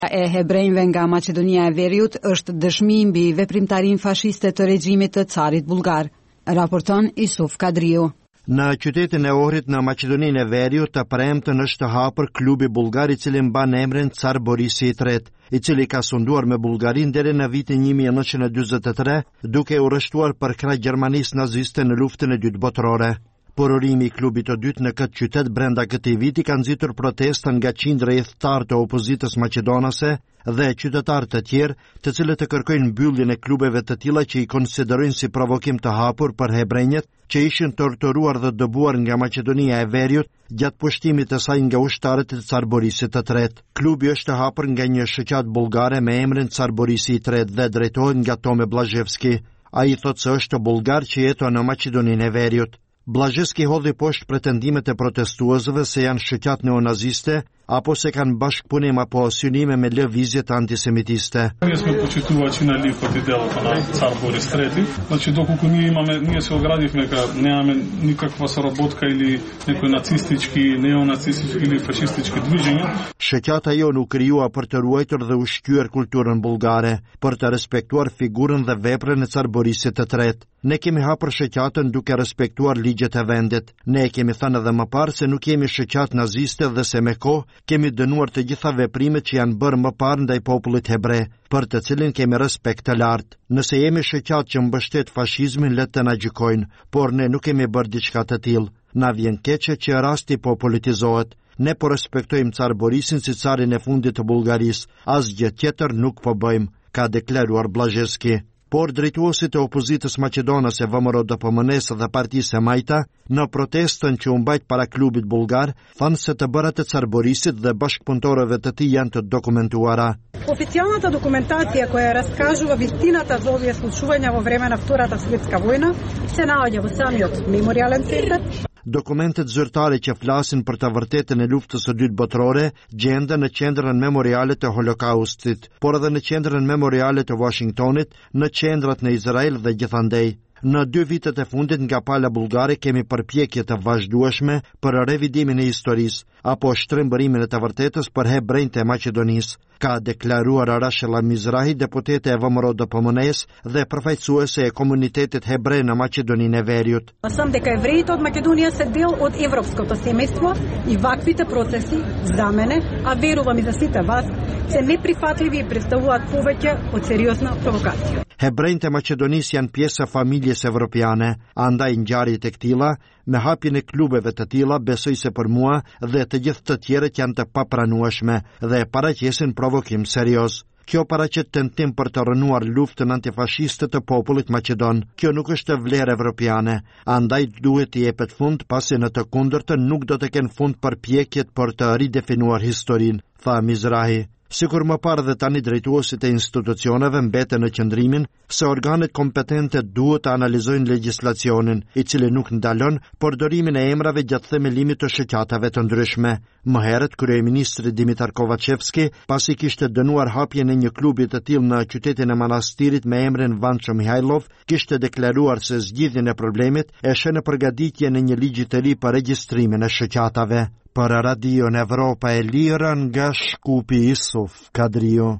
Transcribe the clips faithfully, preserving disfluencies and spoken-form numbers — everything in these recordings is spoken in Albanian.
E hebrejve nga Maqedonia e Veriut është dëshmi mbi veprimtarinë fashiste të regjimit të carit bullgar, raporton Isuf Kadriu. Në qytetin e Ohrit në Maqedoninë e Veriut të premtën është hapur klubi bullgar i cili mban emrin Car Borisi i tretë, i cili ka sunduar me Bullgarin deri në vitin një mijë e nëntëqind e dyzet e tre, duke u rreshtuar për krah Gjermanisë naziste në luftën e dytë botërore. Pororimi i klubit të dytë në këtë qytet brenda këtij viti ka nxitur protesta nga qindra jethtar të opozitës maqedonase dhe qytetarë të tjerë, të cilët të kërkojnë mbylljen e klubeve të tilla që i konsiderojnë si provokim të hapur për hebrejët që ishin torturuar dhe dëbuar nga Maqedonia e Veriut gjatë pushtimit të saj nga ushtarët e Car Borisit të tretë. Klubi është hapur nga një shoqat bullgare me emrin Car Borisi i tretë dhe drejtohet nga Tome Blazhevski. Ai thotë se është bullgar që jeton në Maqedoninë e Veriut. Blazhevski hodhi poshtë pretendimet e protestuesve se janë shoqat neonaziste apo se kanë bashkëpunim apo synime me lëvizje të antisemitiste. Ние сме почитувачи под иделата на Цар Борис трети. Значи доколку ние имаме, ние се оградивме дека немаме никаква соработка или некои нацистички, неонацистички или фашистички движења. Shoqata jonë u krijua për të ruajtur dhe ushqyer kulturën bullgare, për të respektuar figurën dhe veprën e Car Borisit të tretë. Ne kemi hapur shoqatën duke respektuar ligjet e vendit. Ne kemi thënë edhe më parë se nuk jemi shoqat naziste dhe se me kohë kemi dënuar të gjitha veprimet që janë bërë më parë ndaj popullit hebre, për të cilin kemi respekt të lartë. Nëse jemi shoqat që mbështet fashizmin, le të na gjykojnë, por ne nuk kemi bërë diçka të tillë. Na vjen keqe që rasti po politizohet. Ne po respektojmë Car Borisin si carin e fundit të Bullgarisë, asgjë tjetër nuk po bëjmë, ka deklaruar Blazhevski. Por drejtuesit e opozitës maqedonase V M R O D P M N-s dhe Partisë e Majta, në protestën që u mbajt para klubit bullgar, thanë se të bërat e Car Borisit dhe bashkëpunëtorëve të tij janë të dokumentuara. Официјалната документација која раскажува вистината за овие случувања во време на Втората светска војна се наоѓа во самиот мемориален центар. Dokumentet zyrtare që flasin për të vërtetën e luftës së dytë botërore gjenden në qendrën memoriale të Holokaustit, por edhe në qendrën memoriale të Washingtonit, në qendrat në Izrael dhe gjithandej. Në dy vitet e fundit nga pala bullgare kemi përpjekje të vazhdueshme për revidimin e historisë apo shtrembërimin e të vërtetës për hebrejtë e Maqedonisë, ka deklaruar Rashela Mizrahi, deputete e V M R O D P M N-s dhe përfaqësuese e komunitetit hebrej në Maqedoninë e Veriut. Сам дека евреите од Македонија се дел од европското семејство и ваквите процеси за мене, а верувам и за сите вас, се неприфатливи и представуваат повеќе од сериозна провокација. Hebrejtë e Maqedonisë janë pjesë e familjes evropiane, andaj ngjarjet e këtilla, me hapjen e klubeve të tilla, besoj se për mua dhe të gjithë të tjerët janë të papranueshme dhe paraqesin provokim serioz. Kjo paraqet tentim për të rënuar luftën antifashiste të popullit maqedon. Kjo nuk është vlerë evropiane, andaj duhet i jepet fund, pasi në të kundërtën nuk do të kenë fund përpjekjet për të ridefinuar historinë, tha Mizrahi. Sikur më parë dhe tani drejtuesit e institucioneve mbeten në qëndrimin se organet kompetente duhet të analizojnë legjislacionin, i cili nuk ndalon përdorimin e emrave gjatë themelimit të shoqatave të ndryshme. Më herët kryeministri Dimitar Kovacevski, pasi kishte dënuar hapjen e një klubi të tillë në qytetin e manastirit me emrin Vancho Mihailov, kishte deklaruar se zgjidhjen e problemit e shën në përgatitjen e një ligji të ri për regjistrimin e shoqatave. Për Radion Evropa e Lirë nga Shkupi, Isuf Kadriu.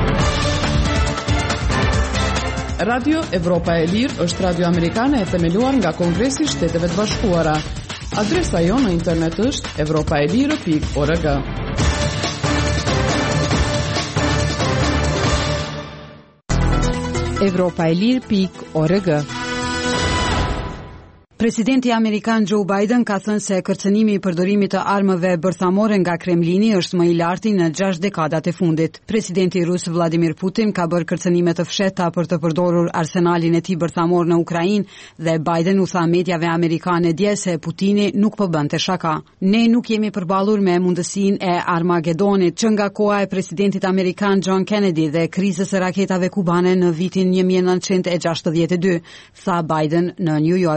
Radio Evropa e Lirë është radio amerikane e themeluar nga Kongresi i Shteteve të Bashkuara. Adresa jonë në internet është evropaelirë pikë org. evropaelirë pikë org. Presidenti amerikan Joe Biden ka thënë se kërcënimi i përdorimit të armëve bërthamore nga Kremlini është më i larti në gjashtë dekadat e fundit. Presidenti rus Vladimir Putin ka bërë kërcënime të fshehta për të përdorur arsenalin e tij bërthamor në Ukrainë dhe Biden u tha mediave amerikane dje se Putini nuk po bënte shaka. Ne nuk jemi përballur me mundësinë e Armagedonit që nga koha e presidentit amerikan John Kennedy dhe krizës së raketave kubane në vitin një mijë e nëntëqind e gjashtëdhjetë e dy, tha Biden në New York. Në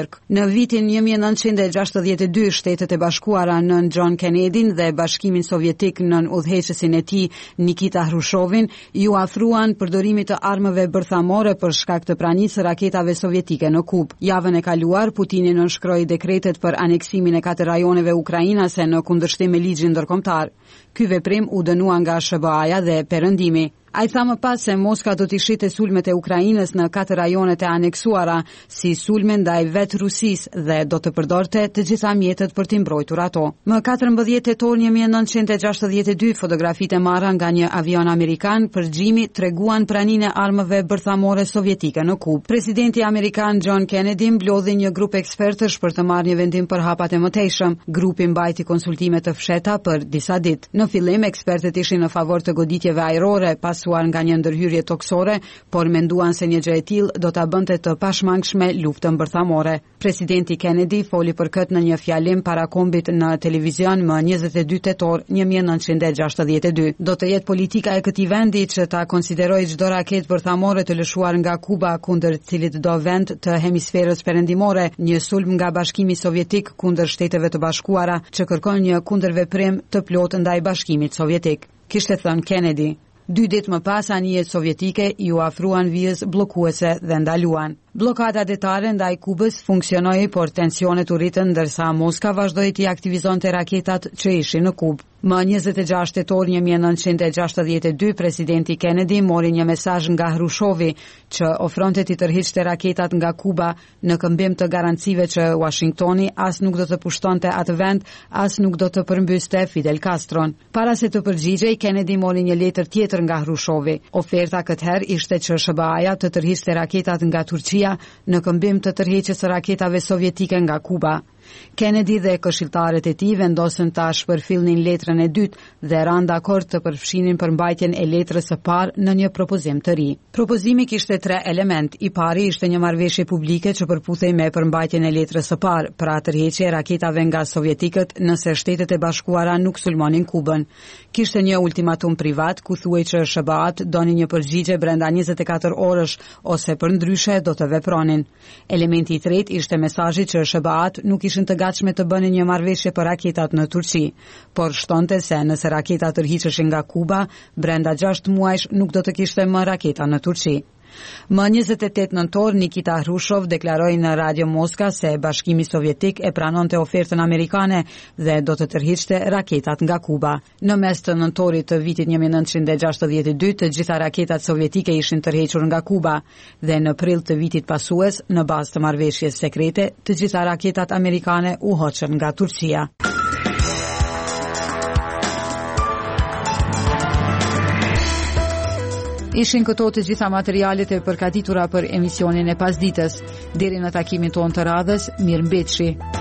vitin një mijë e nëntëqind e gjashtëdhjetë e dy, Shtetet e Bashkuara nën John Kennedyn dhe Bashkimin Sovjetik nën udhëheqësin e tij Nikita Hrushovin ju afruan përdorimit të armëve bërthamore për shkak të pranisë së raketave sovjetike në Kubë. Javën e kaluar, Putini nënshkroi dekretet për aneksimin e katër rajoneve ukrainase në kundërshtim me ligjin ndërkombëtar. Ky veprim u dënua nga S B A-ja dhe Perëndimi. Ai tha më pas se Moska do t'i shite sulmet e Ukrainës në katër rajonet e aneksuara si sulme ndaj vetë Rusisë dhe do të përdorte të gjitha mjetet për t'i mbrojtur ato. Më katërmbëdhjetë tetor një mijë e nëntëqind e gjashtëdhjetë e dy, fotografitë e marra nga një avion amerikan për gjimi treguan praninë e armëve bërthamore sovjetike në Kubë. Presidenti amerikan John Kennedy mblodhi një grup ekspertësh për të marrë një vendim për hapat e mëtejshëm. Grupi mbajti konsultime të fshehta për disa ditë. Në fillim, ekspertët ishin në favor të goditjeve ajrore pasuar nga një ndërhyrje toksore, por menduan se një gjë e tillë do ta bënte të pashmangshme luftën bërthamore. Presidenti Kennedy foli për këtë në një fjalim para kombit në televizion më njëzet e dy tetor një mijë e nëntëqind e gjashtëdhjetë e dy. Do të jetë politika e këtij vendi që ta konsiderojë çdo raketë bërthamore të lëshuar nga Kuba kundër cilit do vend të hemisferës perëndimore, një sulm nga Bashkimi Sovjetik kundër Shteteve të Bashkuara që kërkon një kundërveprim të plotë ndaj Bashkimit Sovjetik. Kishte thënë Kennedy. Dy ditë më pas, anijet sovjetike ju afruan vijës bllokuese dhe ndaluan. Blokada detare ndaj Kubës funksionoi, por tensionet u rritën ndërsa Moska vazhdoi të aktivizonte raketat që ishin në Kubë. Më njëzet e gjashtë tetor një mijë e nëntëqind e gjashtëdhjetë e dy, presidenti Kennedy mori një mesazh nga Hrushovi që ofronte t'i tërhiqte raketat nga Kuba në këmbim të garancive që Washingtoni as nuk do të pushtonte atë vend, as nuk do të përmbyste Fidel Castron. Para se të përgjigjej, Kennedy mori një letër tjetër nga Hrushovi. Oferta këtëherë ishte që S B A-ja të tërhiqte raketat nga Turqia në këmbim të tërheqjes së raketave sovjetike nga Kuba. Kennedy dhe këshilltarët e tij vendosën ta shpërfillnin letrën e dytë dhe ranë dakord të përfshinin përmbajtjen e letrës së parë në një propozim të ri. Propozimi kishte tre element. I pari ishte një marrëveshje publike që përputhej me përmbajtjen e letrës së parë, pra tërheqje e raketave nga sovjetikët nëse Shtetet e Bashkuara nuk sulmonin Kubën. Kishte një ultimatum privat ku thuhej që S B A-t doni një përgjigje brenda njëzet e katër orësh ose përndryshe do të vepronin. Elementi i tretë ishte mesazhi që S B A-t nuk ishin të gatshme të bënin një marrëveshje për raketat në Turqi, por shtonte se nëse raketat tërhiqeshin nga Kuba, brenda gjashtë muajsh nuk do të kishte më raketa në Turqi. Më njëzet e tetë nëntor, Nikita Hrushov deklaroi në Radio Moska se Bashkimi Sovjetik e pranonte ofertën amerikane dhe do të tërhiqte raketat nga Kuba. Në mes të nëntorit të vitit një mijë e nëntëqind e gjashtëdhjetë e dy, të gjitha raketat sovjetike ishin tërhequr nga Kuba dhe në prill të vitit pasues, në bazë të marrëveshjes sekrete, të gjitha raketat amerikane u hoqën nga Turqia. Ishin këto të gjitha materialet e përgatitura për emisionin e pasdites. Deri në takimin tonë të radhës, mirëmbëjtje.